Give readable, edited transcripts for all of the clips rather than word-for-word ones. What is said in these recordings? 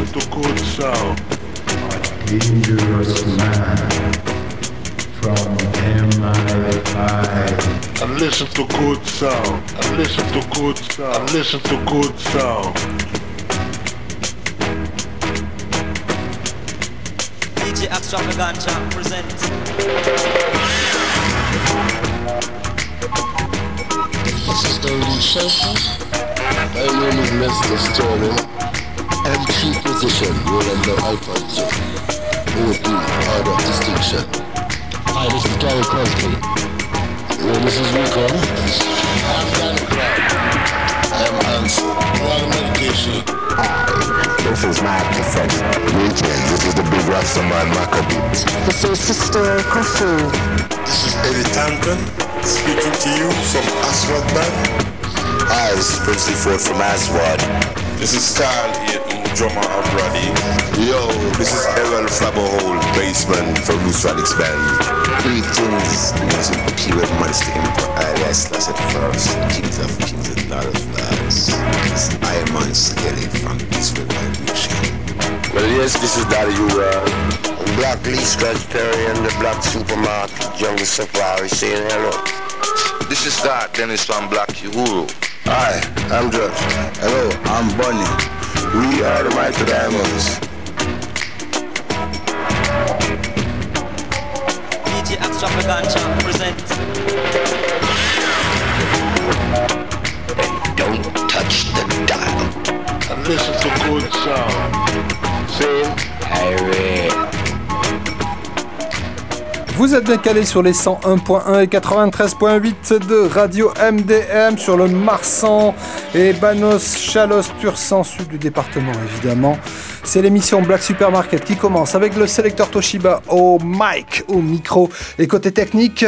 to good sound. Dangerous man from MI5. And listen to good sound. And listen to good sound. And listen to good sound. DJ Extravaganza presents. This is the Lucifer. My name is Mr. Sterling. MC position, Rolando Alfonso. OD, order of distinction. Hi, this is Gary Crosby. This is Rico. I'm Danny Clark. I'm Hans. All medication. Hi, this is my professor. Greetings, this is the big Rastaman Maccabee. This is Sister Kofu. This is Eddie Tanton, speaking to you from Aswad Band. Hi, this is Princely Ford from Aswad. This is Carl Eaton, drummer of Roddy. Yo, this is Errol Flabberhole, bassman from Loose Radix Band. Greetings, this is Pure Monster Empire, alias Lasset First, Kings of Kings and Lord of Lords. This is Iron Skelly from Israel Vibration. Well, yes, this is Daddy U-World. Black Lee Scratch Perry and the Black Supermarket, Jungle Safari saying hello. This is Scott Dennis from Black Uhuru. Hi, I'm Josh. Hello, I'm Bunny. We are the Mighty Diamonds. DJ Extravaganza presents. And don't touch the dial. And listen to good sound. Same. Harry. Vous êtes bien calés sur les 101.1 et 93.8 de Radio MDM sur le Marsan et Banos, Chalos, pur sang sud du département évidemment. C'est l'émission Black Supermarket qui commence avec le sélecteur Toshiba au mic, au micro. Et côté technique,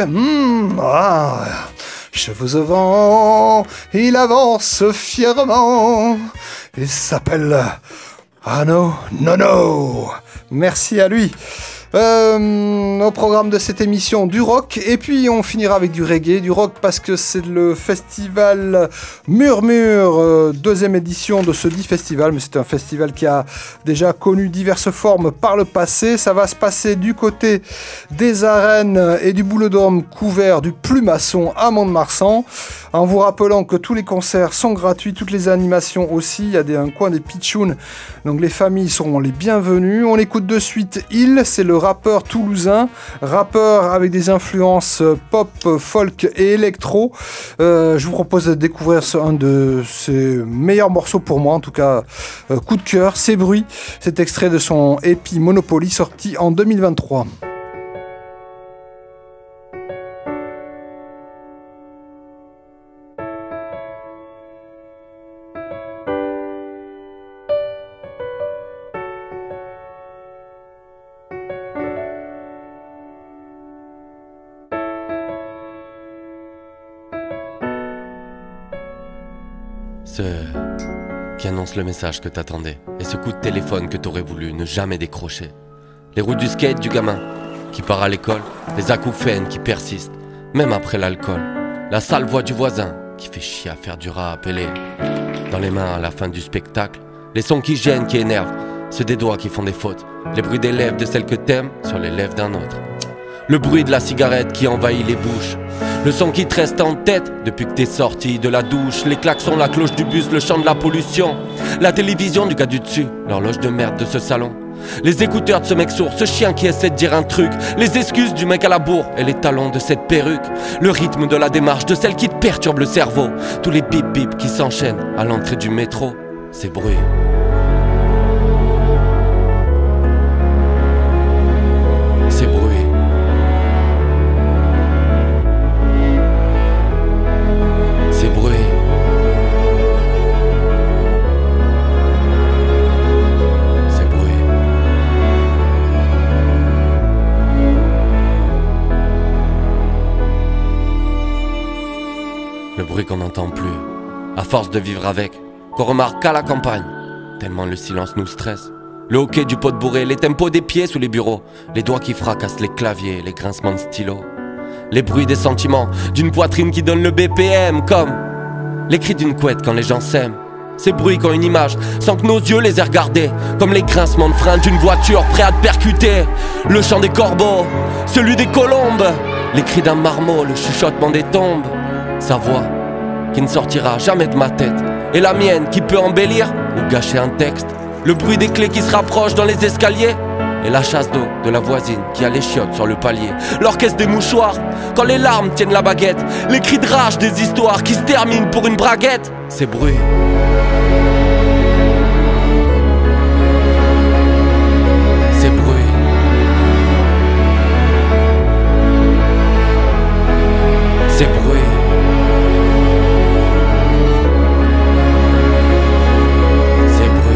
cheveux au vent, il avance fièrement. Il s'appelle Arnaud Nono. Merci à lui. Au programme de cette émission du rock et puis on finira avec du reggae, du rock parce que c'est le festival Murmure, deuxième édition de ce dit festival, mais c'est un festival qui a déjà connu diverses formes par le passé. Ça va se passer du côté des arènes et du Boulodrome couvert du Plumasson à Mont-de-Marsan, en vous rappelant que tous les concerts sont gratuits, toutes les animations aussi. Il y a un coin des pitchouns, donc les familles seront les bienvenues. On écoute de suite Il, c'est le rappeur toulousain, rappeur avec des influences pop, folk et électro. Je vous propose de découvrir un de ses meilleurs morceaux pour moi, en tout cas coup de cœur, C'est Bruit. C'est extrait de son EP Monopoly sorti en 2023. Qui annonce le message que t'attendais et ce coup de téléphone que t'aurais voulu ne jamais décrocher. Les routes du skate du gamin qui part à l'école, les acouphènes qui persistent même après l'alcool, la sale voix du voisin qui fait chier à faire du rap et dans les mains à la fin du spectacle, les sons qui gênent, qui énervent, ceux des doigts qui font des fautes, les bruits des lèvres de celle que t'aimes sur les lèvres d'un autre, le bruit de la cigarette qui envahit les bouches, le son qui te reste en tête depuis que t'es sorti de la douche, les klaxons, la cloche du bus, le chant de la pollution, la télévision du gars du dessus, l'horloge de merde de ce salon, les écouteurs de ce mec sourd, ce chien qui essaie de dire un truc, les excuses du mec à la bourre et les talons de cette perruque, le rythme de la démarche de celle qui te perturbe le cerveau, tous les bip bip qui s'enchaînent à l'entrée du métro, ces bruits. Qu'on n'entend plus, à force de vivre avec, qu'on remarque qu'à la campagne, tellement le silence nous stresse. Le hoquet du pot de bourré, les tempos des pieds sous les bureaux, les doigts qui fracassent les claviers, les grincements de stylo, les bruits des sentiments, d'une poitrine qui donne le BPM, comme les cris d'une couette quand les gens s'aiment. Ces bruits qui ont une image, sans que nos yeux les aient regardés. Comme les grincements de frein d'une voiture prêt à te percuter. Le chant des corbeaux, celui des colombes. Les cris d'un marmot, le chuchotement des tombes. Sa voix, qui ne sortira jamais de ma tête. Et la mienne, qui peut embellir ou gâcher un texte. Le bruit des clés qui se rapprochent dans les escaliers. Et la chasse d'eau de la voisine qui a les chiottes sur le palier. L'orchestre des mouchoirs, quand les larmes tiennent la baguette. Les cris de rage des histoires qui se terminent pour une braguette. Ces bruits, ces bruits, ces bruits, ces bruits.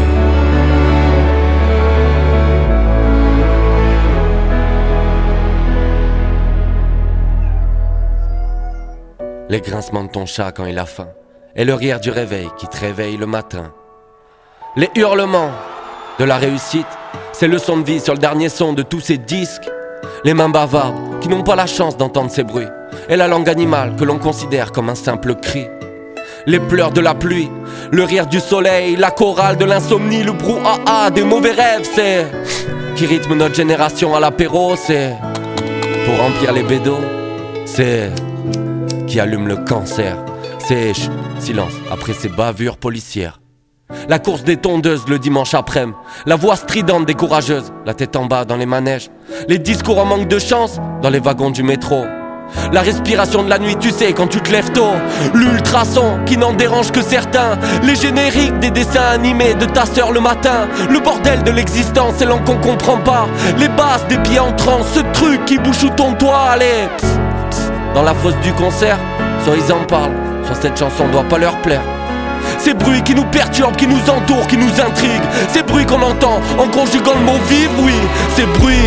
Les grincements de ton chat quand il a faim. Et le rire du réveil qui te réveille le matin. Les hurlements de la réussite, ces leçons de vie sur le dernier son de tous ces disques. Les mains bavardes qui n'ont pas la chance d'entendre ces bruits. Et la langue animale que l'on considère comme un simple cri. Les pleurs de la pluie, le rire du soleil, la chorale de l'insomnie, le brouhaha des mauvais rêves, c'est qui rythme notre génération à l'apéro, c'est pour remplir les bédos, c'est qui allume le cancer, c'est silence après ces bavures policières. La course des tondeuses le dimanche après-midi, la voix stridente des courageuses, la tête en bas dans les manèges, les discours en manque de chance dans les wagons du métro. La respiration de la nuit, tu sais, quand tu te lèves tôt. L'ultrason qui n'en dérange que certains. Les génériques des dessins animés de ta sœur le matin. Le bordel de l'existence, c'est l'an qu'on comprend pas. Les basses des pieds en transe, ce truc qui bouche sous ton toit. Allez, pss, pss. Dans la fosse du concert, soit ils en parlent, soit cette chanson doit pas leur plaire. Ces bruits qui nous perturbent, qui nous entourent, qui nous intriguent. Ces bruits qu'on entend en conjuguant le mot vivre, oui. Ces bruits.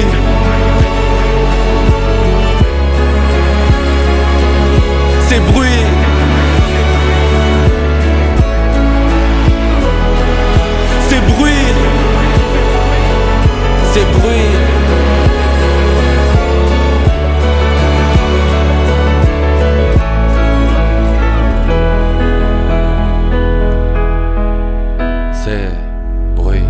Ces bruits, ces bruits, ces bruits. Ces bruits.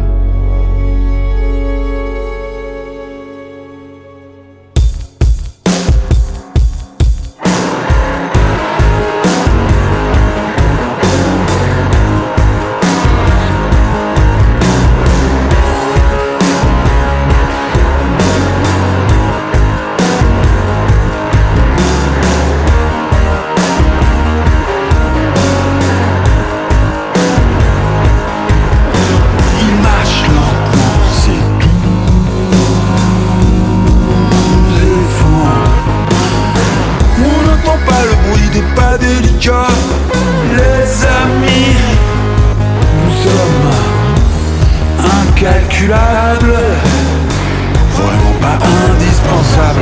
Les amis, nous sommes incalculables, vraiment pas indispensables.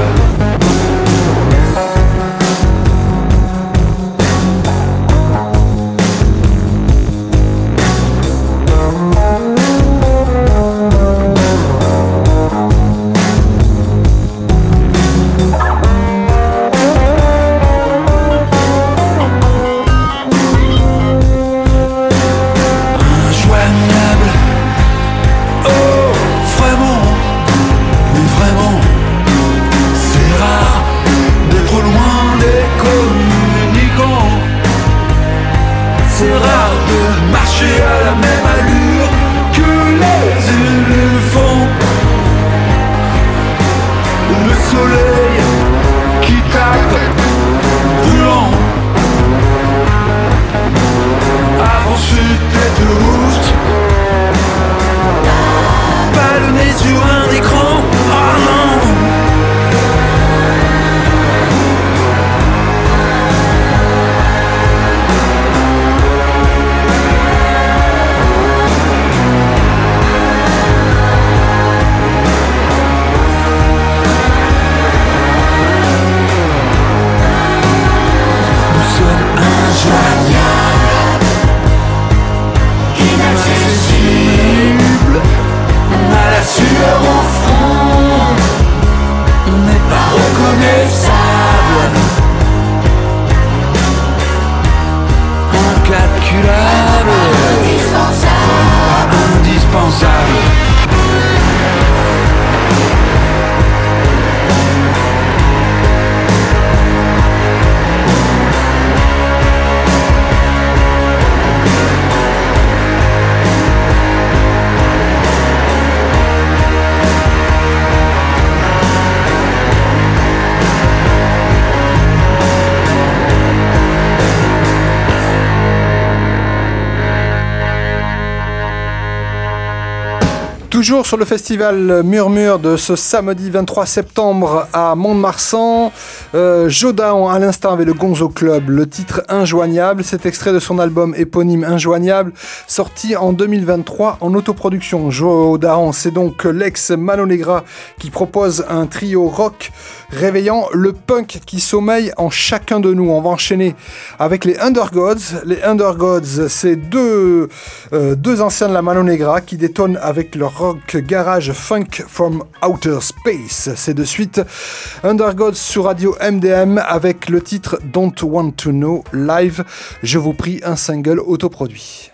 Toujours sur le festival Murmure de ce samedi 23 septembre à Mont-de-Marsan, Jodaon à l'instant avec le Gonzo Club, le titre Injoignable, c'est extrait de son album éponyme Injoignable, sorti en 2023 en autoproduction. Jodaon, c'est donc l'ex Mano Negra qui propose un trio rock réveillant le punk qui sommeille en chacun de nous. On va enchaîner avec les Undergods. Les Undergods, c'est deux anciens de la Mano Negra qui détonnent avec leur rock garage funk from outer space. C'est de suite Undergods sur Radio MDM avec le titre Don't Want to Know live. Je vous prie, un single autoproduit.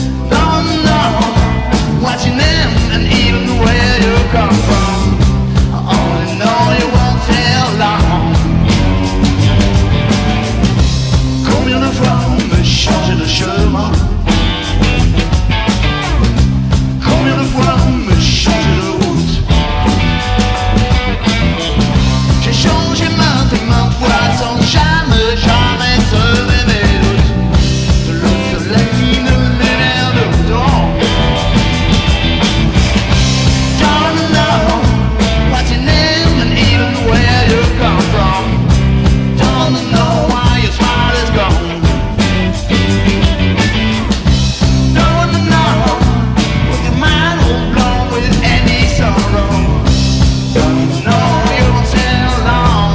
Combien de fois on me changeait de chemin? Combien de fois on me changeait de route? J'ai changé maintes et maintes fois sans jamais semer mes doutes. Le soleil ne m'énerve autant. Don't know what your name and even where you come from. Don't know why your smile is gone. Don't know with your mind all blown with any sorrow. Don't know you won't stay long.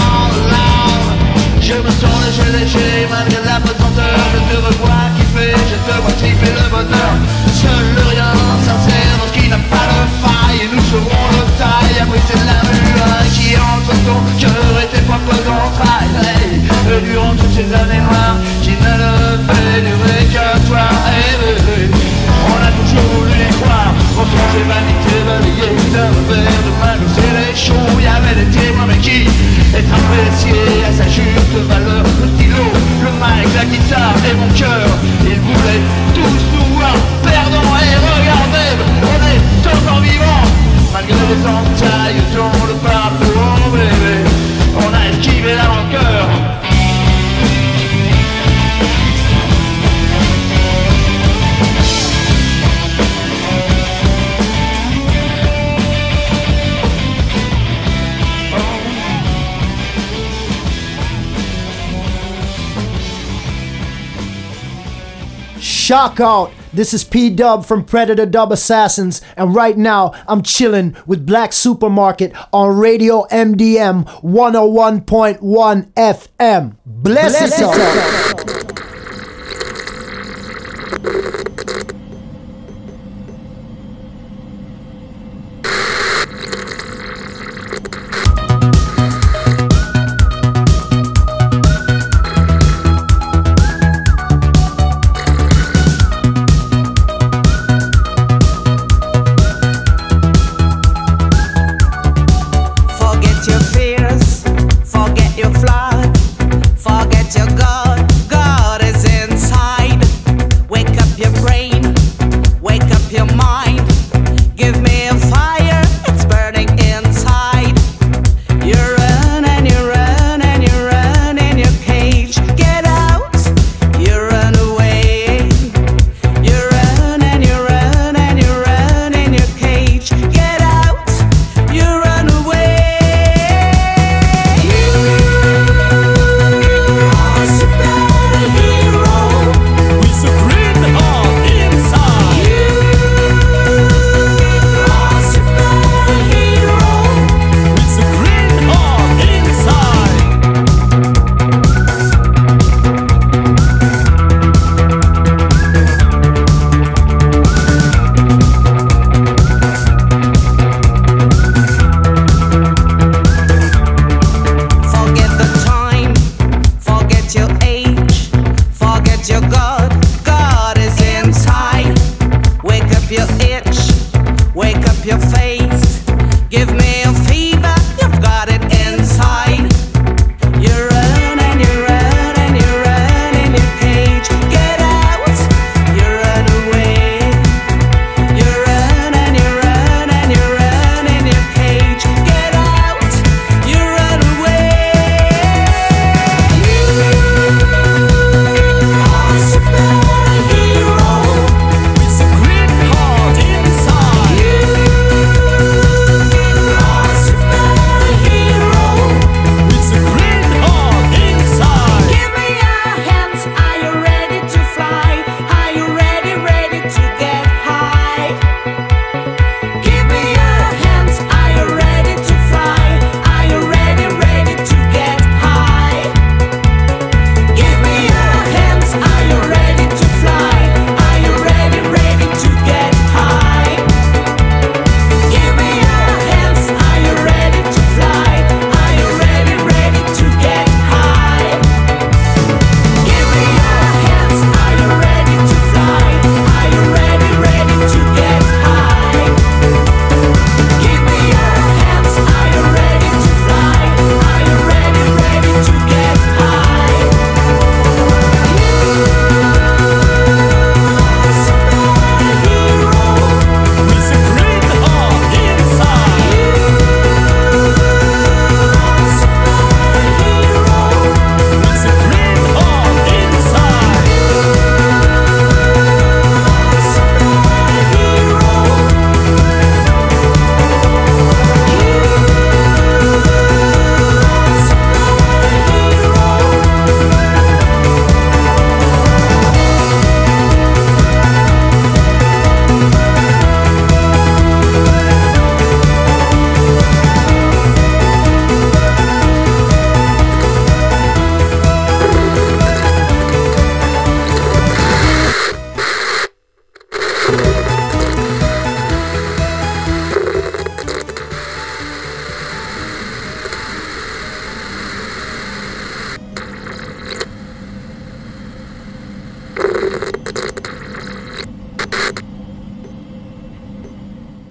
Je me sens léger malgré la pesanteur. Je te revois kiffer, je te vois kiffer le bonheur. Seul le rien sincère dans ce qui n'a pas de faille. Et nous serons le taille, abriter la muraille qui entre ton cœur et tes propres entrailles. Et durant toutes ces années noires qui ne le fait durer que toi et bébé, on a toujours voulu les croire. Entre ces vanités balayées d'un revers de main, nous c'est les shows, y'avait des témoins mais qui est apprécié à sa juste valeur. Le stylo, le mic, la guitare et mon cœur, ils voulaient tous nous voir perdants. Et regardez, on est encore vivants malgré les entailles dans le parcours, bébé. On a esquivé la rancœur. Shock out! This is P-Dub from Predator Dub Assassins, and right now I'm chilling with Black Supermarket on Radio MDM 101.1 FM. Bless it up! Forget your fears, forget your flood, forget your God.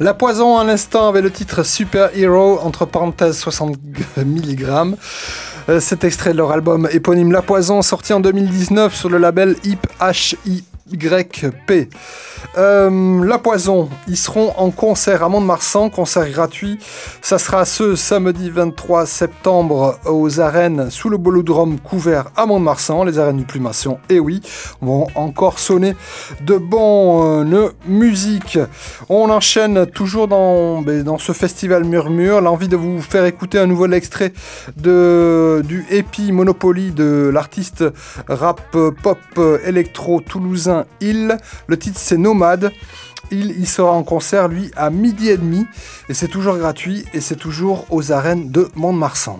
La Poison à l'instant avec le titre Super Hero, entre parenthèses 60 mg. Cet extrait de leur album éponyme La Poison, sorti en 2019 sur le label HIP HYP. La Poison, ils seront en concert à Mont-de-Marsan, concert gratuit. Ça sera ce samedi 23 septembre aux arènes sous le bolodrome couvert à Mont-de-Marsan, les arènes du Plumation. Et oui, vont encore sonner de bonne musique. On enchaîne toujours dans ce festival Murmure. L'envie de vous faire écouter un nouvel extrait du Epi Monopoly de l'artiste rap pop électro toulousain Il. Le titre c'est Nomade. Il sera en concert lui à 12h30 et c'est toujours gratuit et c'est toujours aux arènes de Mont-de-Marsan.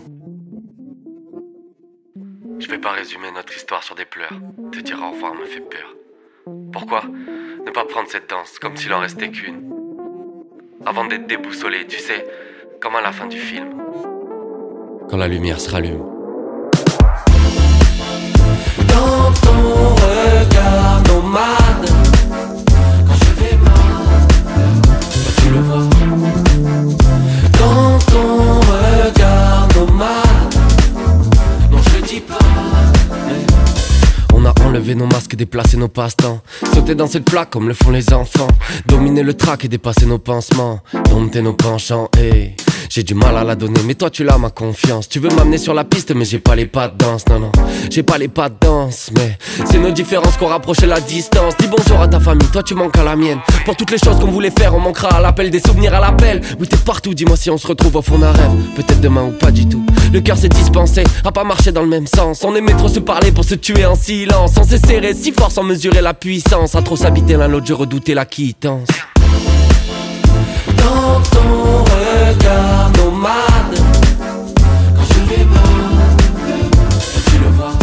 Je vais pas résumer notre histoire sur des pleurs. Te dire au revoir me fait peur. Pourquoi ne pas prendre cette danse comme s'il en restait qu'une? Avant d'être déboussolé, tu sais, comme à la fin du film. Quand la lumière se rallume. Dans ton regard nomade, quand je vais mal, tu le vois. Dans ton regard nomade, non je le dis pas. On a enlevé nos masques et déplacé nos passe-temps. Sauter dans cette flaque comme le font les enfants. Dominer le trac et dépasser nos pansements. Dompter nos penchants, hey. J'ai du mal à la donner, mais toi tu l'as ma confiance. Tu veux m'amener sur la piste, mais j'ai pas les pas de danse. Non, non, j'ai pas les pas de danse. Mais c'est nos différences qu'on rapprochait la distance. Dis bonjour à ta famille, toi tu manques à la mienne. Pour toutes les choses qu'on voulait faire, on manquera à l'appel. Des souvenirs à l'appel, oui t'es partout. Dis-moi si on se retrouve au fond d'un rêve. Peut-être demain ou pas du tout. Le cœur s'est dispensé, à pas marcher dans le même sens. On aimait trop se parler pour se tuer en silence. On s'est serré si fort sans mesurer la puissance. À trop s'habiter l'un l'autre, je redoutais la quittance. Dans ton regard nomade, quand je vais mal, tu le vois.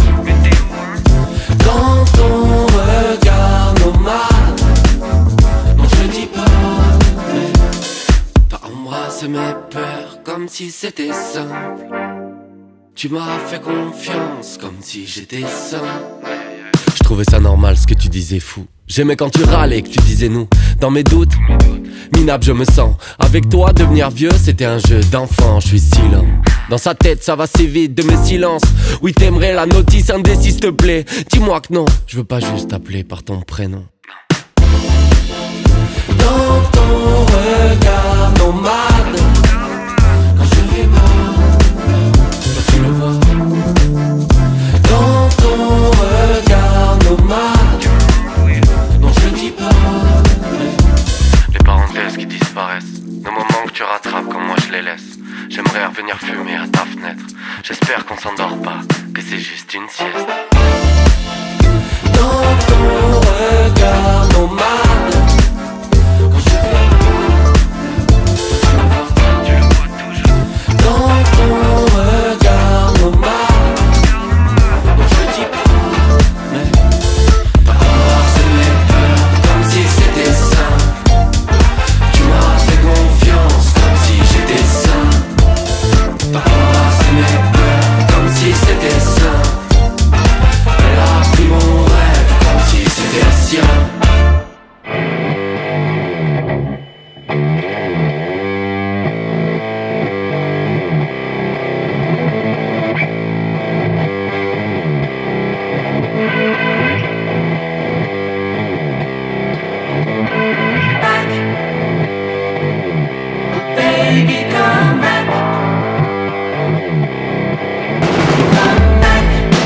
Dans ton regard nomade, non je le dis pas, mais t'as embrassé mes peurs comme si c'était simple. Tu m'as fait confiance comme si j'étais simple. Je trouvais ça normal ce que tu disais fou. J'aimais quand tu râlais et que tu disais nous. Dans mes doutes, minable je me sens. Avec toi devenir vieux c'était un jeu d'enfant. Je suis si lent. Dans sa tête ça va si vite de mes silences. Oui t'aimerais la notice indécis s'il te plaît. Dis-moi que non, je veux pas juste t'appeler par ton prénom. dans ton regard nomade, quand je vais mal, tu le vois. Dans ton regard nomade, non je le dis pas. Les parenthèses qui disparaissent, nos moments que tu rattrapes comme moi je les laisse. J'aimerais revenir fumer à ta fenêtre. J'espère qu'on s'endort pas, que c'est juste une sieste. Dans ton regard nomade, quand je vais tu le vois toujours. Dans ton regard nomade, non je le dis pas, mais t'as embrassé mes peurs comme si c'était simple. Tu m'as fait confiance comme si j'étais sain. T'as embrassé mes peurs comme si c'était simple. Elle a pris mon rêve comme si c'était le sien. Baby, come back. Come back.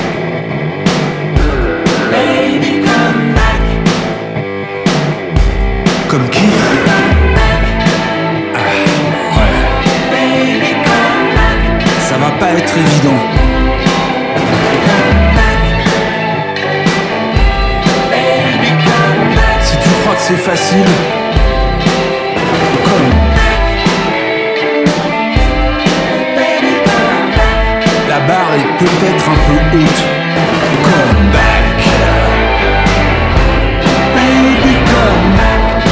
Baby, come back. Comme qui? Baby, come back. Ça va pas être évident. Baby, come back. Si tu crois que c'est facile, la barre est peut-être un peu haute. Come back. Baby, come back.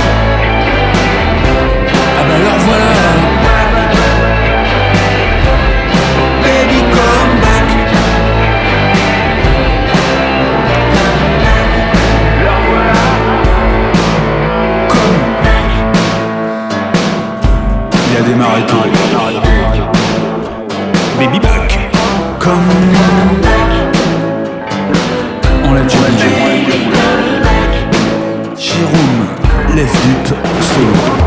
Ah bah alors voilà. Baby, come back. Alors voilà. Come back. Jérôme Lefdup solo.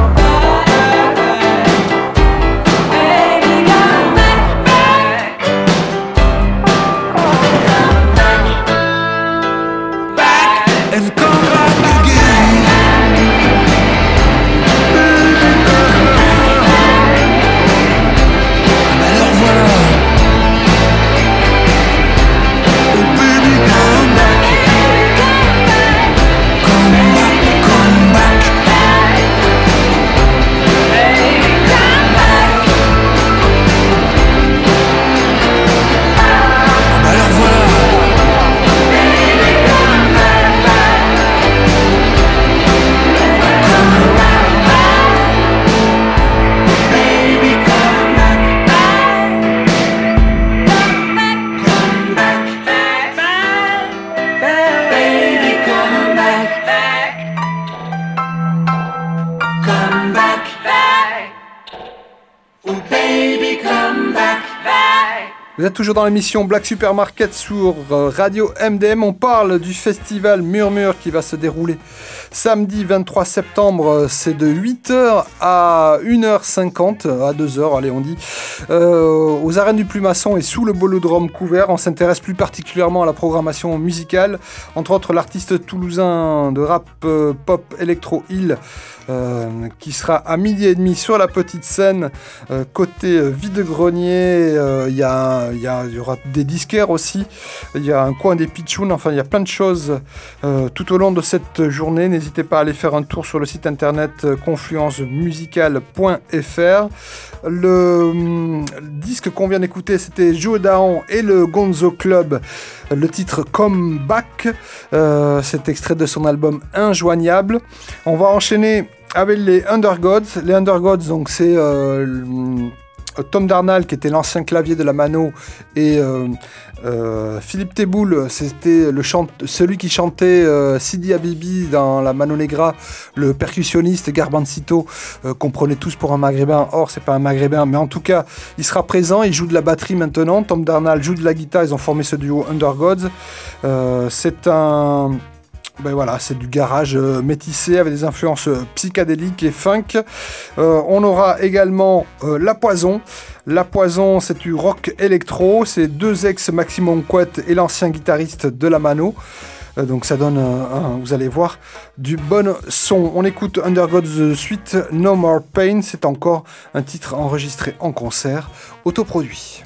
Vous êtes toujours dans l'émission Black Supermarket sur Radio MDM. On parle du festival Murmure qui va se dérouler samedi 23 septembre. C'est de 8h à 1h50, à 2h, allez on dit, aux arènes du Plumasson et sous le bolodrome couvert. On s'intéresse plus particulièrement à la programmation musicale, entre autres l'artiste toulousain de rap pop électro Hill, qui sera à 12h30 sur la petite scène. Côté vide-grenier, il y aura des disquaires aussi, il y a un coin des pitchouns, enfin il y a plein de choses tout au long de cette journée. N'hésitez pas à aller faire un tour sur le site internet confluencemusicale.fr. Le disque qu'on vient d'écouter, c'était Joe Daon et le Gonzo Club, le titre Come Back, c'est extrait de son album Injoignable. On va enchaîner avec les Undergods. Les Undergods, donc c'est Tom Darnall qui était l'ancien clavier de la Mano et Philippe Teboul, c'était celui qui chantait Sidi Habibi dans la Mano Negra, le percussionniste Garbancito, qu'on prenait tous pour un maghrébin. Or c'est pas un maghrébin, mais en tout cas il sera présent, il joue de la batterie maintenant. Tom Darnall joue de la guitare, ils ont formé ce duo Undergods. C'est un... Ben voilà, c'est du garage métissé avec des influences psychédéliques et funk. On aura également La Poison. La Poison, c'est du rock électro. C'est deux ex-Maximum Quet et l'ancien guitariste de la Mano. Donc ça donne, vous allez voir, du bon son. On écoute Undergods Suite No More Pain. C'est encore un titre enregistré en concert, autoproduit.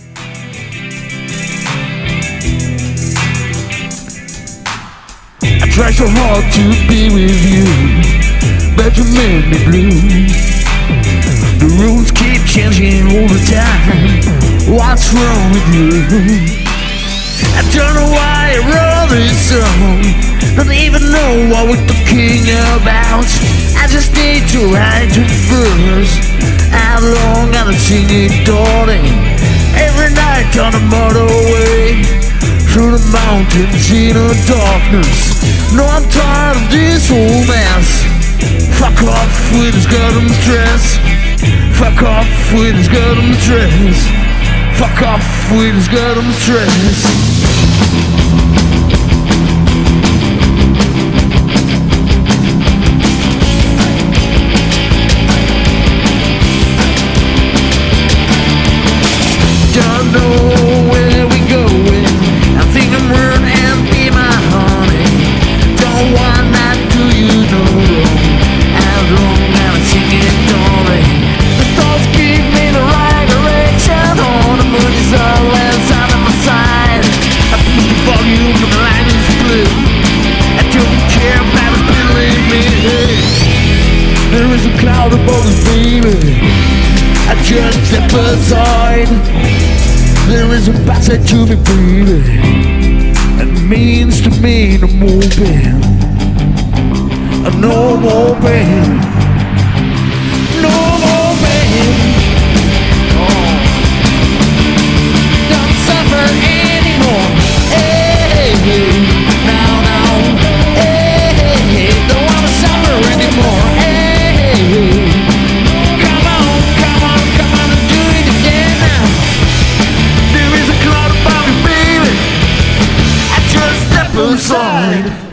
I try so hard to be with you, but you made me blue. The rules keep changing all the time. What's wrong with you? I don't know why I wrote this song. Don't even know what we're talking about. I just need to write it first. How long I've seen it, darling? Every night on the motorway, through the mountains in the darkness. No, I'm tired of this whole mess. Fuck off with this goddamn stress. Fuck off with this goddamn stress. Fuck off with this goddamn stress. Don't know where we're going. I think I'm running and be my honey. Don't want that, do you know wrong? How long have I seen it, darling? The stars give me the right direction. Oh, the moon is always out of my side. I push the volume and the line is blue. I don't care about it, believe me. There is a cloud above us, baby. I just step aside. There is a passage to me, baby. It means to me no more pain. No more pain. No more pain. Oh. Don't suffer anymore. Hey, hey. Now, now. Hey, hey, hey. Don't wanna suffer anymore. Hey, hey, hey. Come on, come on, come on and do it again now. There is a cloud above me, baby. I just step aside.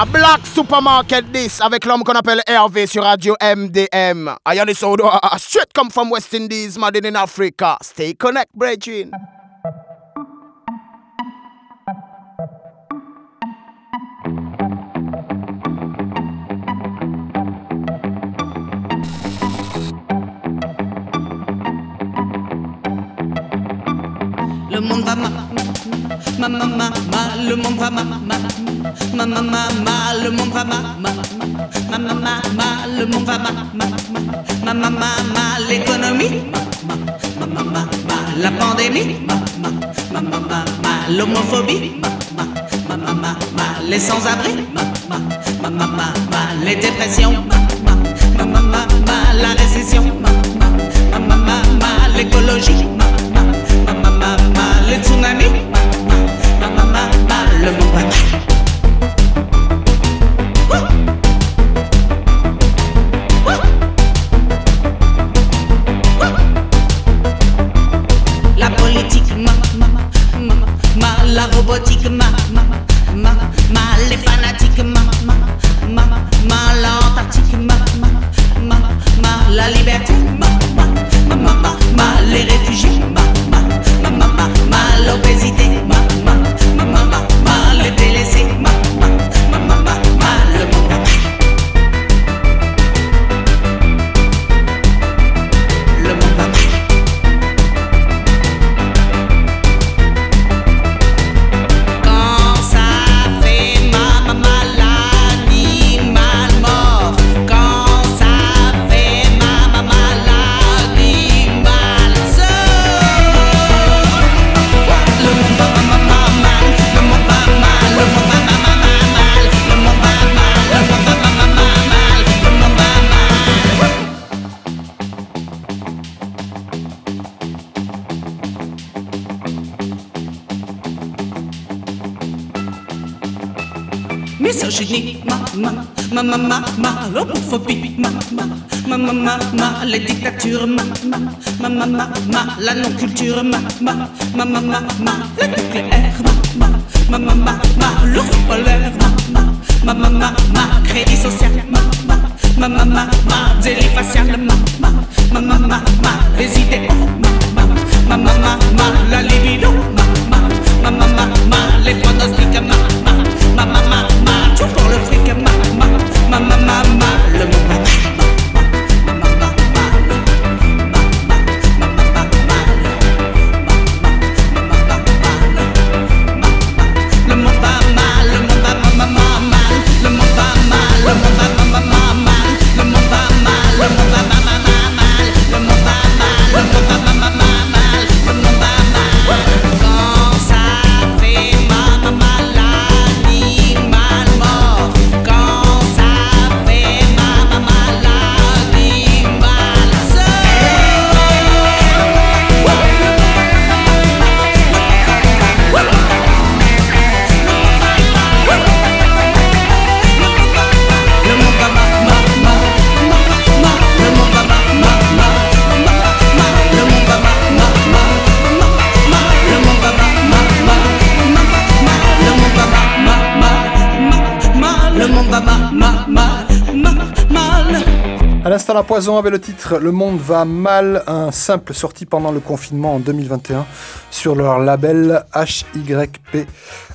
À Black Supermarket this, avec l'homme qu'on appelle Hervé sur Radio MDM. I am the sound straight come from West Indies, made in Africa. Stay connect, brethren. Le monde va mal, le monde va mal, le monde va mal, le monde va mal, l'économie, la pandémie, l'homophobie, les sans-abri, les dépressions, la récession, l'écologie, le tsunami, le monde va mal. La politique, la robotique, les fanatiques, l'Antarctique, la liberté, les réfugiés, l'obésité, les délaissés, le monde va mal. Le monde va mal. Quand ça fait mal, l'animal mort. Quand ça fait mal, l'animal sort. Le monde va mal, le monde va mal, le monde va mal, le monde va mal, le monde va mal, le monde va misogynie, l'homophobie, les dictatures, la non-culture, le nucléaire, l'ours polaire, crédit social, délit facial, les idéaux, la libido, les pronostics, tout pour le fric, le monde va mal. À l'instant, La Poison avait le titre Le Monde va mal, un simple sorti pendant le confinement en 2021 sur leur label HYP.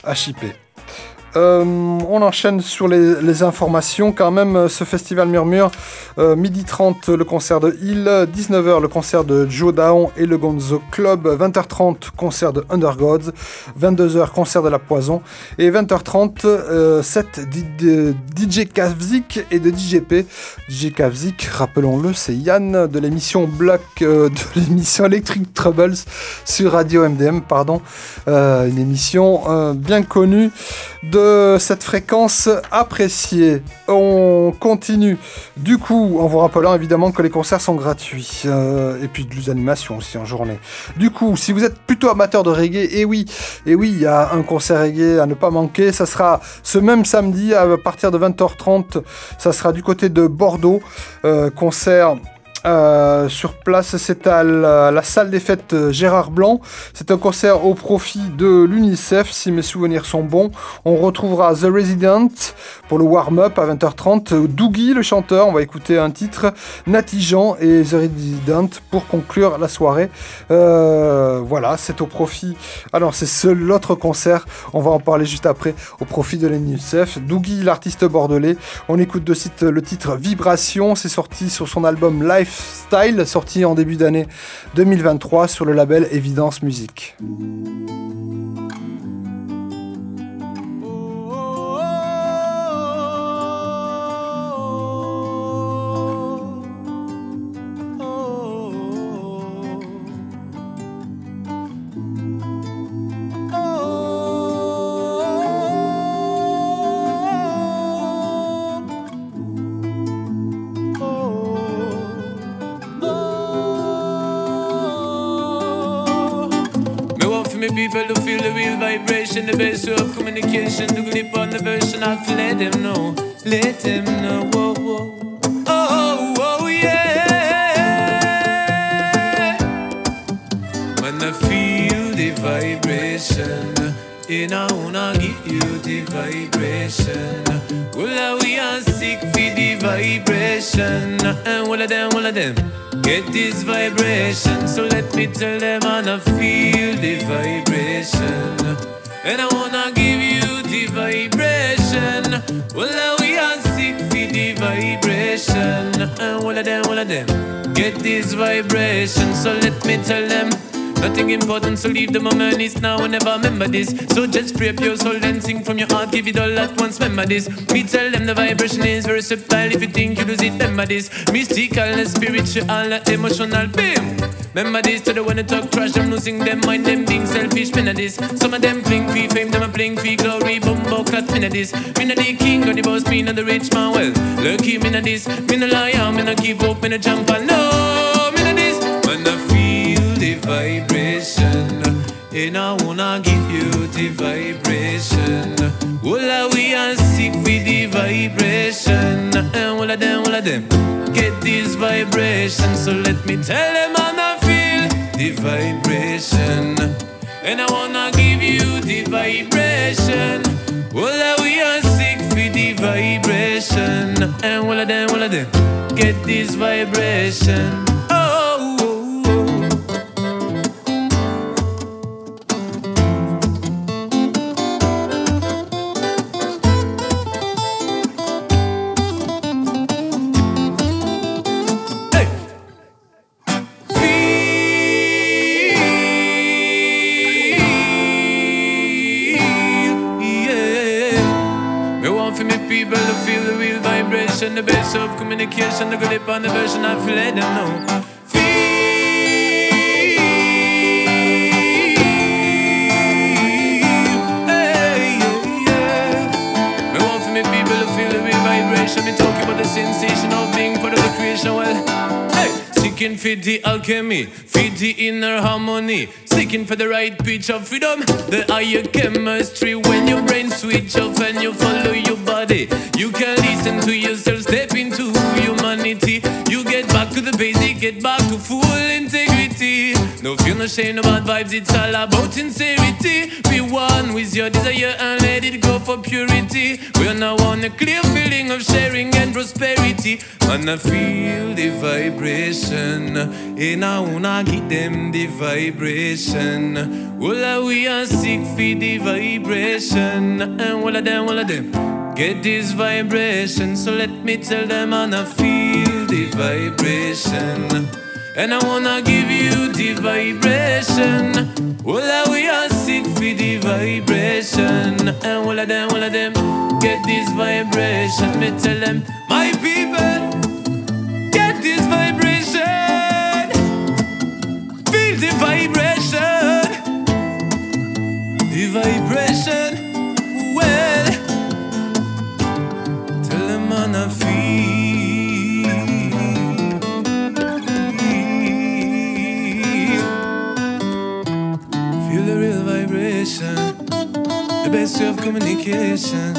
On enchaîne sur les informations quand même. Ce festival Murmure, midi 30 le concert de Hill, 19h le concert de Joe Daon et le Gonzo Club, 20h30 concert de Undergods, 22h concert de La Poison et 20h30 set DJ Kavzik et de DJP. DJ Kavzik, rappelons-le, c'est Yann de l'émission Block, de l'émission Electric Troubles sur Radio MDM, une émission bien connue de cette fréquence appréciée. On continue du coup en vous rappelant évidemment que les concerts sont gratuits et puis des animations aussi en journée. Du coup, si vous êtes plutôt amateur de reggae, et oui, il y a un concert reggae à ne pas manquer. Ça sera ce même samedi à partir de 20h30. Ça sera du côté de Bordeaux, concert Sur place, c'est à la salle des fêtes Gérard Blanc. C'est un concert au profit de l'UNICEF, si mes souvenirs sont bons. On retrouvera The Resident pour le warm-up à 20h30. Doogie, le chanteur, on va écouter un titre. Natty Jean et The Resident pour conclure la soirée. Voilà, c'est au profit... Ah non, c'est l'autre concert, on va en parler juste après, au profit de l'UNICEF. Doogie, l'artiste bordelais. On écoute de suite le titre Vibration. C'est sorti sur son album Lifestyle, sorti en début d'année 2023 sur le label Évidence Musique. People to feel the real vibration, the best way of communication. To clip on the version, I have to let them know. Let them know. Whoa, whoa. Oh, oh, yeah. When I feel the vibration, and I wanna give you the vibration. Well, we are sick for the vibration. And all of them get this vibration. So let me tell them I wanna feel the vibration. And I wanna give you the vibration. Well, we are sick for the vibration. And all of them get this vibration. So let me tell them nothing important, so leave the moment is now and never remember this. So just pray up your soul and sing from your heart, give it all at once, remember this. Me tell them the vibration is very subtle, if you think you lose it, remember this. Mystical, spiritual, emotional, boom. Remember this, to the one that talk trash, them losing them mind, them being selfish, me this. Some of them playing free fame, them are playing free glory, bumbo clat, me this. Me not the king or the boss, me not the rich man, well, lucky me not this. Me no liar, me not give up, me no jump and no, me not this. When I feel the vibration, and I wanna give you the vibration. All we are sick with the vibration. And all of them get this vibration. So let me tell them I wanna feel the vibration. And I wanna give you the vibration. All we are sick with the vibration. And all of them get this vibration. The best of communication, the good lip on the version, I feel let them know. Feel, hey, yeah. Me want for me people to feel the real vibration. Me talking about the sensation of being part of the creation. Well, hey, seeking for the alchemy, for the inner harmony, seeking for the right pitch of freedom, the higher chemistry. When your brain switch off and you follow your body, you can listen to yourself, step into humanity. You get back to the basic, get back to full integrity. No fear, no shame, no bad vibes, it's all about sincerity. Be one with your desire and let it go for purity. We now want a clear feeling of sharing and prosperity. And I feel the vibration, and I wanna give them the vibration. All we are sick for the vibration. And all of them get this vibration. So let me tell them I wanna feel the vibration. And I wanna give you the vibration. All we are sick for the vibration. And all of them get this vibration. Me tell them, my people, get this vibration. Feel the vibration. The vibration. Well, tell them I'm not feel the real vibration, the best way of communication.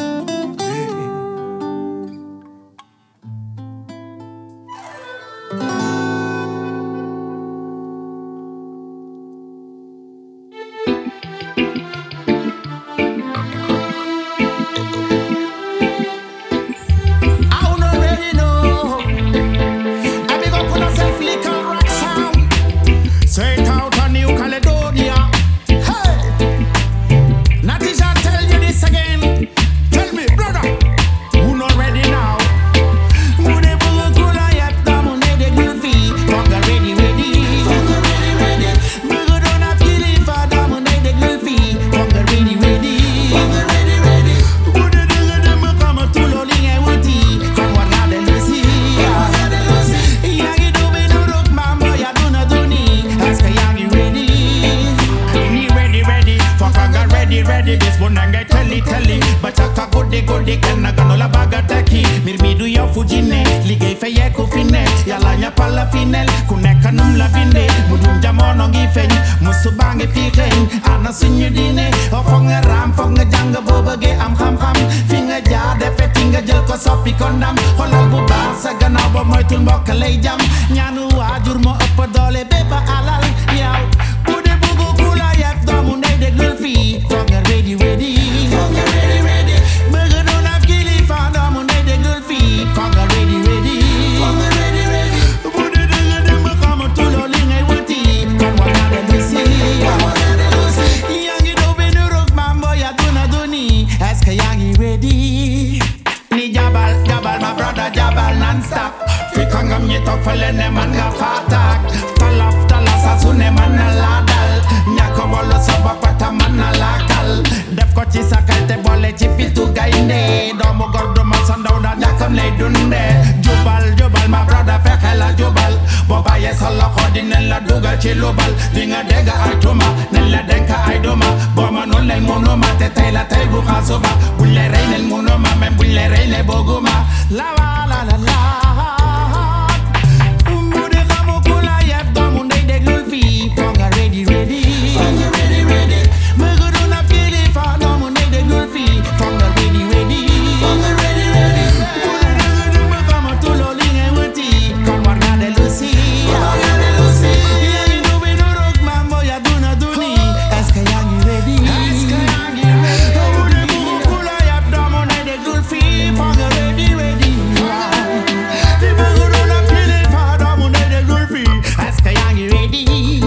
ready. This bunanga telly telly. Bataka goody goody kana ganola bagataki. Mirmidu ya fujine. Ligay feye kufine. Yalanya pala finel. Kuneka num la vinde. Mudunja mono gifeng. Musubange fikeng. Ana sinyudine. Ofonga ram fonga janga bobage am ham ham. Finga jade fetinga jel ko sopi kondam. Holal bu basa ganaw moytul mbokk lay jam. Ñaanu waajur mo ëpp doole béba alal yaw. Bude bugu kula yak doomu ndey déglul fii. Foog nga ready ready. Foog nga ready ready. Bëgg doon ab kilifa doomu ndey déglul fii. Foog nga ready ready. Foog nga ready ready. Bude dëgg dem ba xamatuloo li ngay wuti. Kon war naa dellu si. Yaa ngi doo benn roog mambo ya duna duni. Est-ce que yaa ngi ready? Ni jabal jabal my brother jabal non-stop. Fikangam ñi toog fële ne man nga faatak. Talaf talasa su ne man na laa dal. Ñàkk wala sa boppa ta man na laa kal. Def ko ci sa kay te boole ci fitu gaynde. Doomu góor du ma sa ndaw da ñàkkam lay dunde. Jubal jubal my brother fexe la jubal. Boo bàyyee sa loxo dinañ la dugal ci lubal. Di nga dégg ay tuma nañ la denk ay duma. Boo ma noonu leen munuma te tey la tey bu xaasuba. Buñ le rey leen munuma même buñ le rey le boguma. La la la la. Ready, ready. Foog nga ready, ready. Bëgg doon ab kilifa doomu ndey déglul fii. Foog nga ready, ready. Foog nga ready, ready. Bu dee dëgg dëgg ma xamatuloo li ngay wuti. Kon war naa dellu si. War naa dellu si. Yaa ngi dubi du roog mambo ya duna duni. Est-ce que yaa ngi ready? Est-ce que yaa ngi ready? Bu dee bëgg kula yab doomu ndey déglul fii. Foog nga ready, ready. Di bëgg doon ab kilifa doomu ndey déglul fii. Est-ce que yaa ngi ready?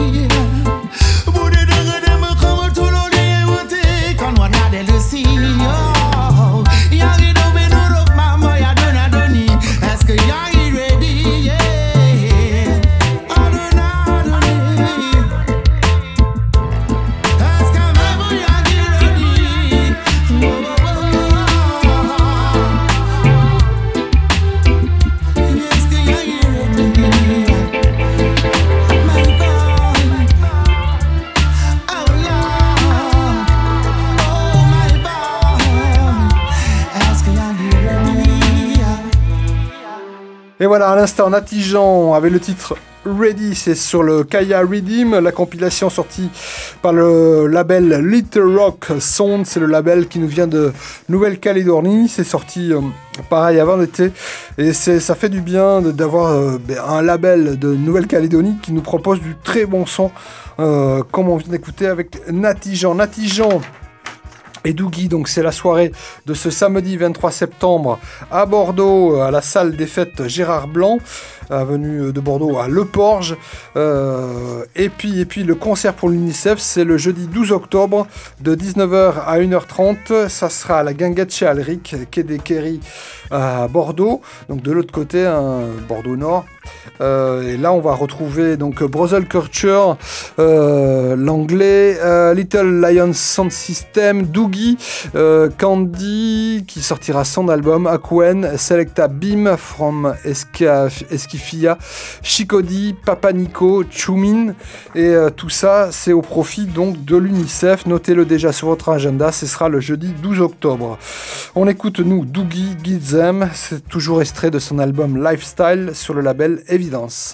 Et voilà, à l'instant, Natty Jean avait le titre Ready, c'est sur le Kaya Redeem, la compilation sortie par le label Little Rock Sound, c'est le label qui nous vient de Nouvelle-Calédonie, c'est sorti pareil avant l'été, et ça fait du bien d'avoir un label de Nouvelle-Calédonie qui nous propose du très bon son, comme on vient d'écouter avec Natty Jean. Natty Jean et Doogie, donc c'est la soirée de ce samedi 23 septembre à Bordeaux, à la salle des fêtes Gérard Blanc, avenue de Bordeaux à Le Porge. Et puis le concert pour l'UNICEF, c'est le jeudi 12 octobre de 19h à 1h30. Ça sera à la Guinguette chez Alric, quai des Quéries à Bordeaux, donc de l'autre côté, Bordeaux Nord. Et là, on va retrouver donc Brussels Culture, l'anglais, Little Lion Sound System, Doogie, Candy, qui sortira son album, Akwen, Selecta Beam from Esquifia, Chicody, Papa Nico, Chumin, et tout ça, c'est au profit donc de l'UNICEF. Notez-le déjà sur votre agenda, ce sera le jeudi 12 octobre. On écoute, nous, Doogie Gizem, c'est toujours extrait de son album Lifestyle sur le label Évidence.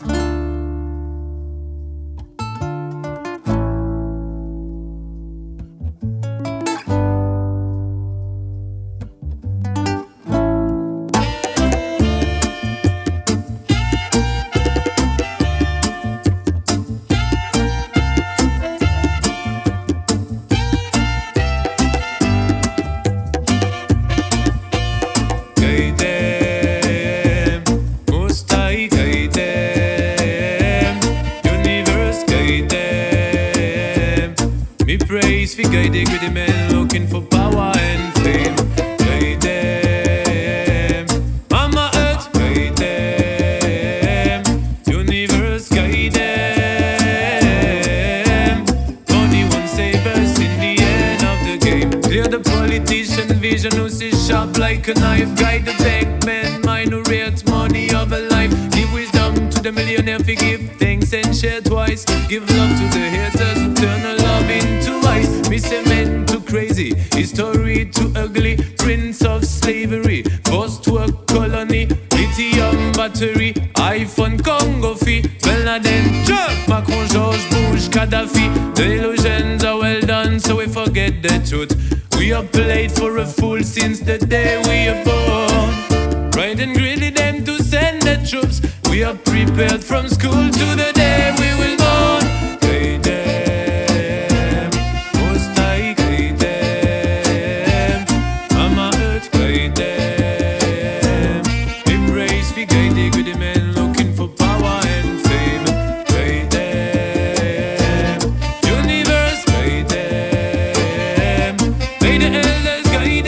Like a knife, guide the big men, mind who rates money of a life. Give wisdom to the millionaire, forgive thanks and share twice. Give love to the haters who turn a love into ice. Me say men too crazy, history too ugly. Prince of slavery, post-war colony, lithium battery, iPhone Congo fee, Ben Laden, Trump, Macron, George Bush, Gaddafi. The illusions are well done, so we forget the truth. We are played for a fool since the day we are born. Pride and greedy them to send the troops. We are prepared from school to the day we will born. Guide them, Most High, guide them. Mama Earth, guide them. Embrace we guide the good men looking for power and fame. Guide them, universe, guide them. May the elders guide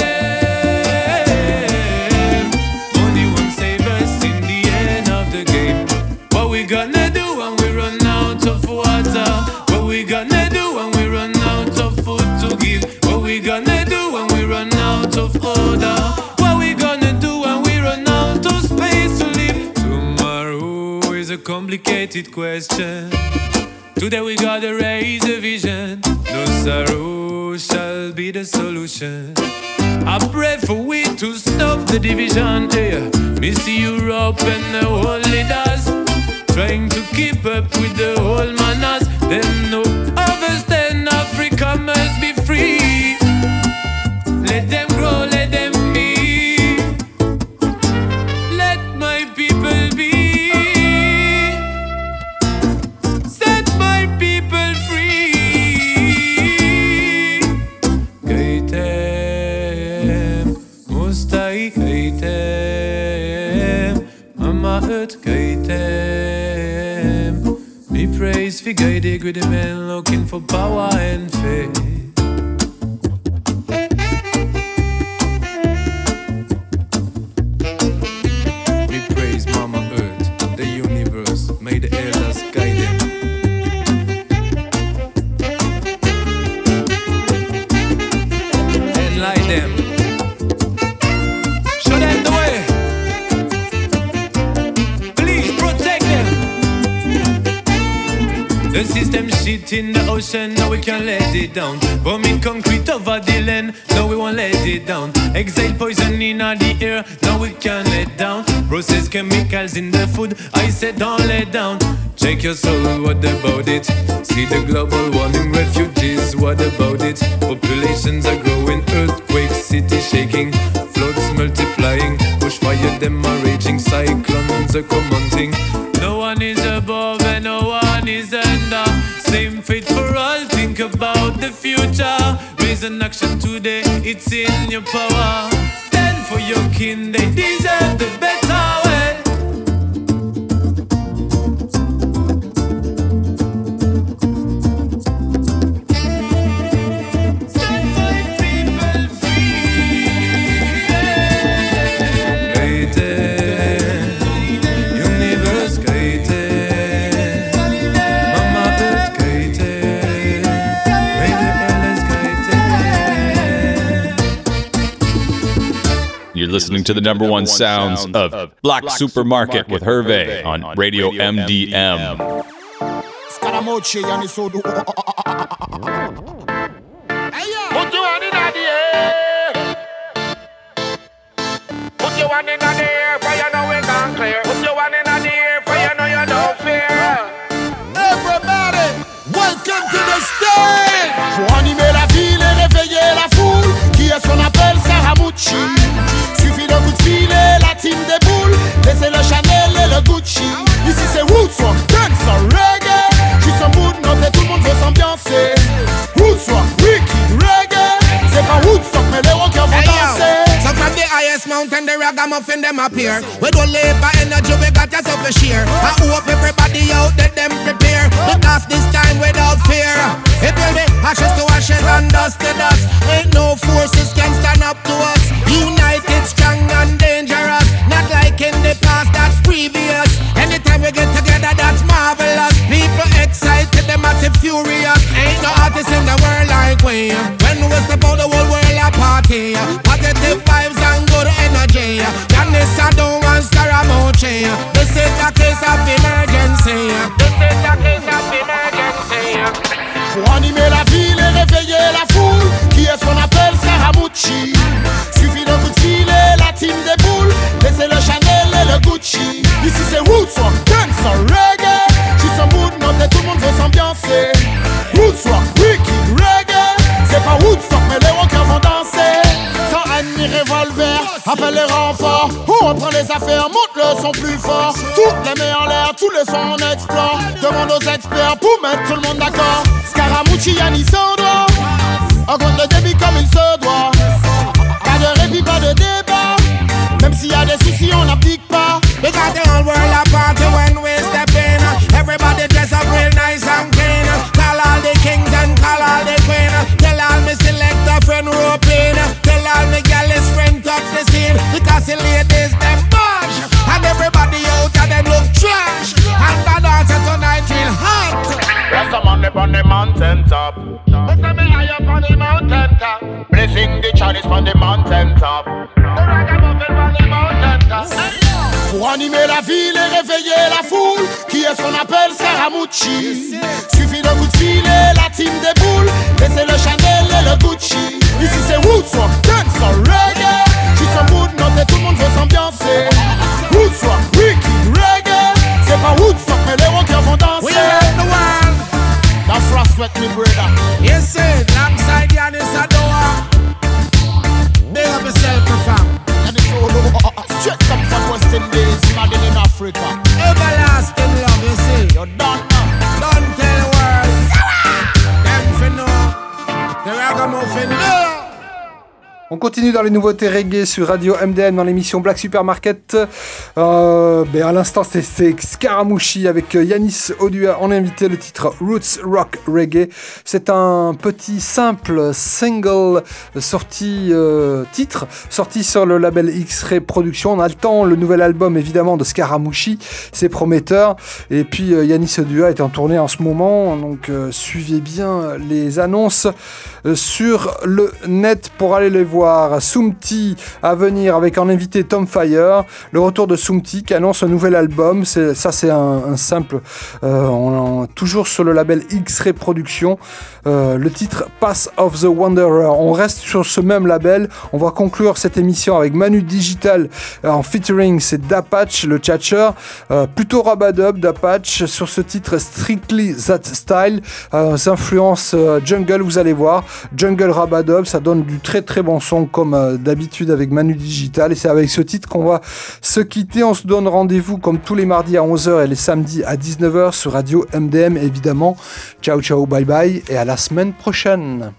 them. Only one save us in the end of the game. What we gonna do when we run out of water? What we gonna do when we run out of food to give? What we gonna do when we run out of order? What we gonna do when we run out of space to live? Tomorrow is a complicated question. Today we gotta raise a vision. No sorrow shall be the solution. I pray for we to stop the division. Yeah. Miss Europe and the whole leaders trying to keep up with the whole manners. Them no understand Africa must be free. Let them grow, let them be. Let my people be. Set my people free. Guide them, Most High, guide them. Mama Earth, guide them. Me praise for guiding with the men looking for power and faith. Me praise Mama Earth, the universe. May the elders guide them. Enlighten them. Show them the way. Please protect them. The system shit in the ocean, now we can't let it down. Bombing concrete over the land, now we won't let it down. Exhale poison in the air, now we can't let down. Process chemicals in the food, I said don't let down. Check your soul, what about it? See the global warming, refugees, what about it? Populations are growing, earthquakes, city shaking, floods multiplying, bushfire them are raging, cyclones are commenting. No one is above and no one is under. Same fate for all, think about the future. Raise an action today, it's in your power. Stand for your kin, they deserve the better way. You're listening to the number one sounds of Black Supermarket with Hervé on Radio MDM. Scaramucci, and it's so do. Put your hand in the air. Put your hand in the air, for you know we can't clear. Put your hand in the air, for you know you don't fear. Everybody, welcome to the stage. Pour animer la ville et réveiller la foule, qui est ce qu'on appelle Scaramucci. Suffit d'un coup de filet, la team déboule. Laissez le Chanel et le Gucci. Ici c'est Rootswalk, dance, reggae. Juste un mood, note et tout le monde veut s'ambiancer. Rootswalk, wicked, reggae. C'est pas Woodstock, mais les rockers vont danser. So from the highest mountain, the ragamuffin them appear. We don't labor energy, we got yourself a share. I hope everybody out there them prepare, because this time without fear, it will be ashes to ashes and dust to dust. Ain't no forces can stand up to us. United, strong and dangerous. Not like in the past, that's previous. Anytime we get together, that's marvelous. People excited, them massive furious. Ain't no artist in the world like we. When we step out, the whole world a party. Positive vibes and good energy. Yanis, I don't want Scaramucci. This is a case of emergency. This is a case of emergency. Pour animer la ville et réveiller la foule, qui est appelle les renforts. On prend les affaires, monte le son plus fort. Toutes les mains en l'air, tous les sons on explore. Demande aux experts pour mettre tout le monde d'accord. Scaramucci, Yannis au doigt. On compte le débit comme il se doit. Pas de répit, pas de débat. Même s'il y a des soucis, on n'applique pas. We got the whole world a party when we step in. Everybody dress up real nice and clean. Call all the kings and call all the queen. Tell all me select a friend rope in. Tell all me gals friend touch the scene. Because the ladies them budge. And everybody out and them look trash. And the dancer tonight feel hot. There's some on the mountain top. But let me high up on the mountain top. Blessing the Chinese on the mountain top. The ragamuffin on the mountain top. Pour animer la ville et réveiller la foule, qui est ce qu'on appelle Scaramucci. Suffit d'un coup de filet, la team déboule. Laissez le Chanel et le Gucci. Ici c'est Woodstock, dance, reggae. Juste un mood, note et tout le monde veut s'ambiancer. Woodstock, wicked reggae. C'est pas Woodstock mais les rockers vont danser. We are the world. That's Roswell, me brother. Yes sir, alongside Yannis Adoa. Big up yourself, fam. And it's all over. Straight up from West Indies, imagine in Africa. Everlasting love, you see. You're done now. Don't tell the world. Them for know. The ragamuffin know. On continue dans les nouveautés reggae sur Radio MDM dans l'émission Black Supermarket. À l'instant, c'était Scaramucci avec Yannis Odua en invité, le titre Roots Rock Reggae. C'est un petit simple single sorti sur le label X-Ray Productions. On attend le nouvel album évidemment de Scaramucci, c'est prometteur. Et puis Yannis Odua est en tournée en ce moment, donc suivez bien les annonces sur le net pour aller les voir. Soumti à venir avec en invité Tom Fire, le retour de Soumti qui annonce un nouvel album. C'est un simple, toujours sur le label X-Ray Productions. Le titre Path of the Wanderer. On reste sur ce même label. On va conclure cette émission avec Manu Digital en featuring, c'est Dapatch, le tchatcher, plutôt rabadub Dapatch sur ce titre Strictly That Style, influence jungle, vous allez voir, jungle rabadub, ça donne du très très bon son comme d'habitude avec Manu Digital, et c'est avec ce titre qu'on va se quitter. On se donne rendez-vous comme tous les mardis à 11h et les samedis à 19h sur Radio MDM évidemment. Ciao ciao, bye bye et à la semaine prochaine.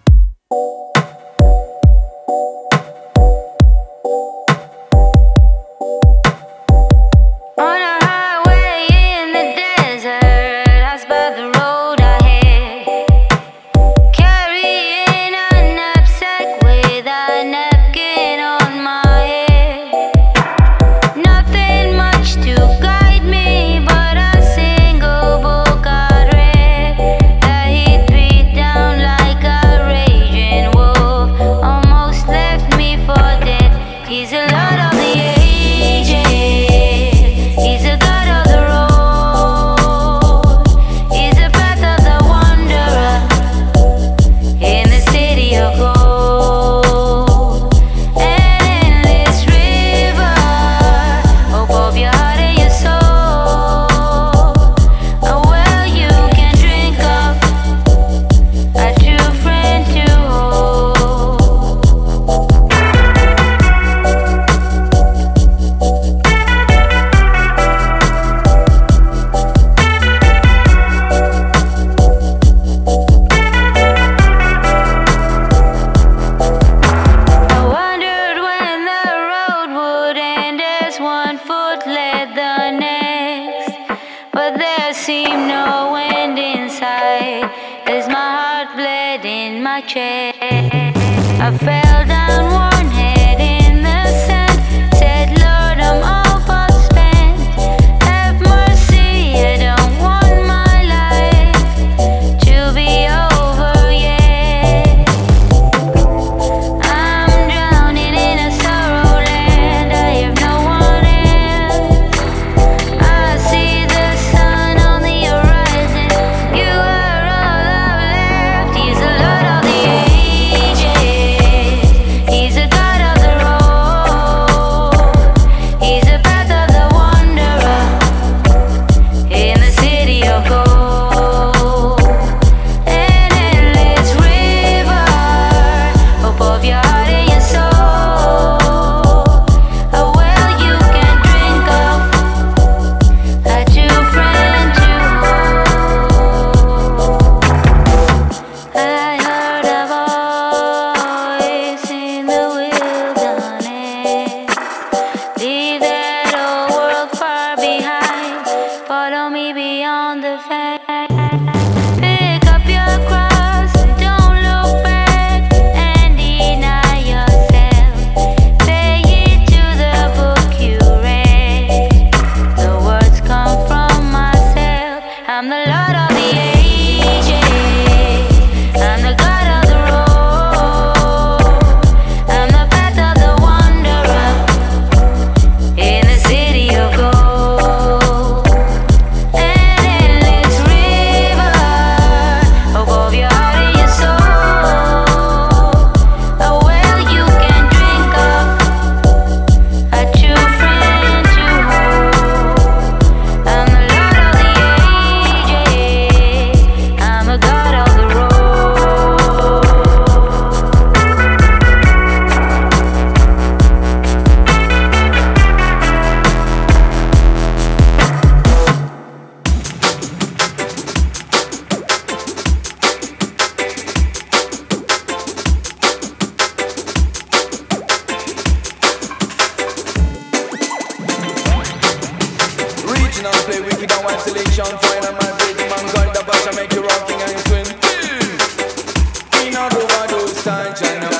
I fell down one head in the sand, said, Lord, I'm all but spent. Have mercy, I don't want my life to be over yet. I'm drowning in a sorrow land, I have no one else. I see the sun on the horizon, you are all I've left. He's the Lord of the ages. selection fine and my pretty man called the Basha make you rocking and swing. In a overdose style, China.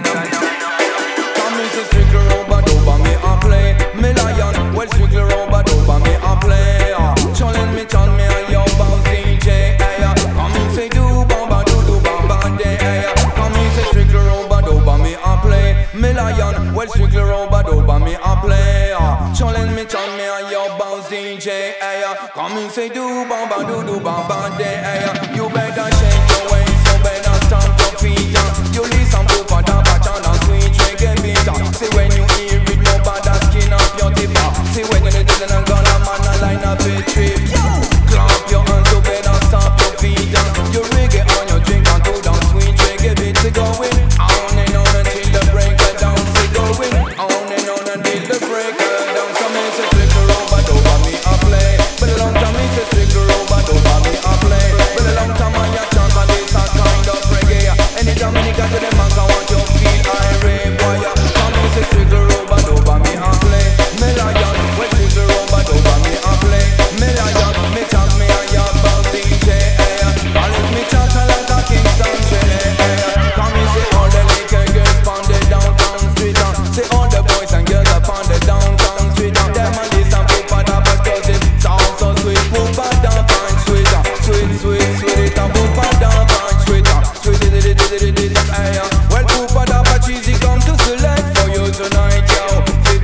Come in, say strictly overdose, but me a play. Me lion, well strictly overdose, but me a play. Challenge me, chant me and your bounce DJ. Come in, say do bamba, do bamba day. Come in, say strictly overdose, but me a play. Me lion, well strictly overdose, but me a play. Challenge me, chant me and your bounce DJ. Come in, say do bamba day. You better shake your waist, you better stamp your feet. You listen to Pada Bacha and sweet reggae beat. See when you hear it, nobody skin up your tip. See when you do it and gonna man a line up a trip. Clap your hands, you better stamp your feet. You reggae on your drink and do down sweet reggae beat. See going on and on until the break it down. See going on and on until the break it down. Come in, say strictly overdose, me a play. But a long time me say strictly overdose, me a play. But a long time I chant and this a kind of reggae. Anytime any guy to the man can want you feel irate, boy. Come in, say strictly overdose, me a play. Me lion, well strictly overdose, me a play. Me lion, me chant me and your bounce DJ. Call it me chant like a Kingston Chile. Come in, say all the little girls on the downtown street. Say all the boys and girls up on the downtown street. Them a listen to Pada because it sounds so sweet. Pada punch sweet, sweet, sweet, sweet. And Pada punch sweet, sweet, sweet. Well, Pada Pachizi come to select for you tonight, yo.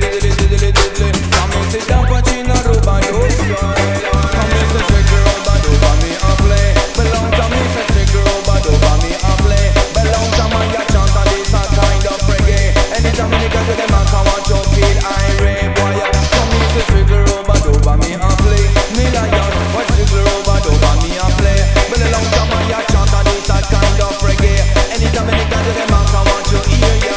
Come and sit down, Pachina Rubado style. Come and say strictly Rubado, me a play. Belong to me, say strictly Rubado, me a play. Belong to my chant and this a kind of reggae. Anytime you get to the man, can want you feel irate, boy. Come and say strictly Rubado, me a play. Me lion, what strictly Rubado, me a play. Belong to my chant and this a kind of reggae. Anytime you get to the man, can want you hear ya.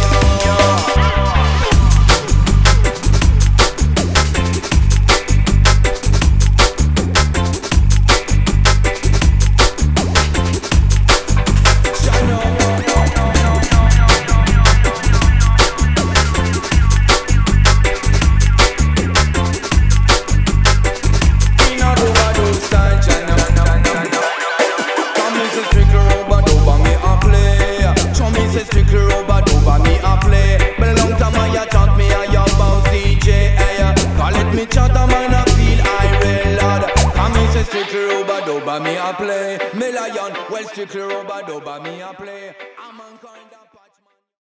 Me a play, me lion, well strictly rubber, me a play. I'm on kind of